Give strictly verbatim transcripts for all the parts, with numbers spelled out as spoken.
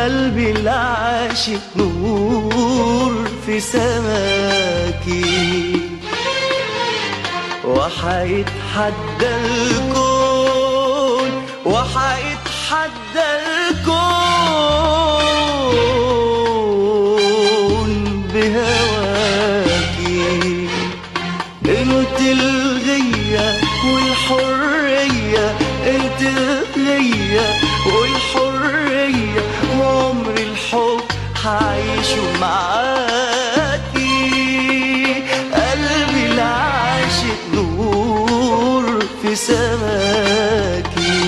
قلبي العاشق نور في سماكي، وحيتحدى الكون وحيتحدى الكون بهواكي. انت الغية والحرية، انت الغية والحرية، وعمر الحب هعيشه معاكي. قلبي العاشق نور في سماكي.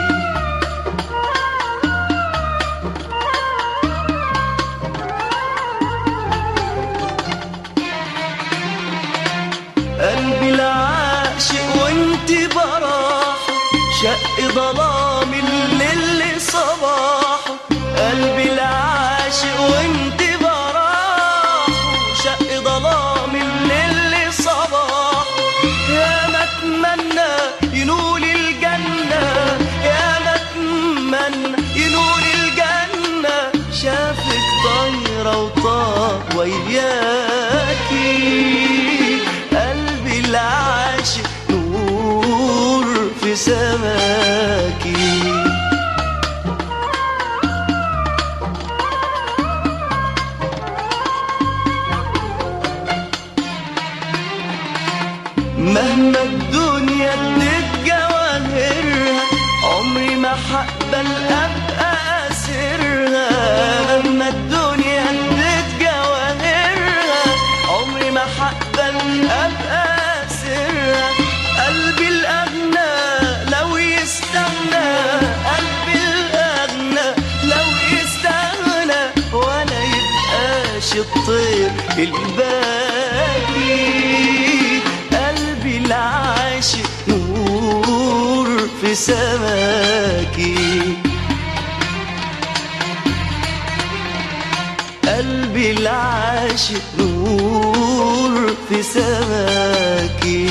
قلبي العاشق وانت براحه، شق ظلام الليل صباحه. قلبي العاشق وانت براحه، شق ظلام الليل صباحه. يا ما اتمنى ينول الجنة، يا ما اتمنى ينول الجنة، شافك طايرة وطار وياكي. قلبي العاشق نور في سماكي. مهما الدنيا ادت جواهرها، عمري ما هقبل ابقى اسرها. مهما الدنيا ادت جواهرها، عمري ما هقبل ابقى اسرها. قلبي الاغنى لو يستغنى، قلبي الاغنى لو يستغنى، ولا يبقاش الطير الباقي. قلبي العاشق نور في سماكي. قلبي العاشق نور في سماكي.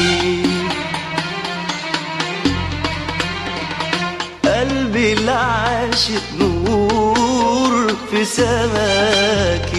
قلبي العاشق نور في سماكي.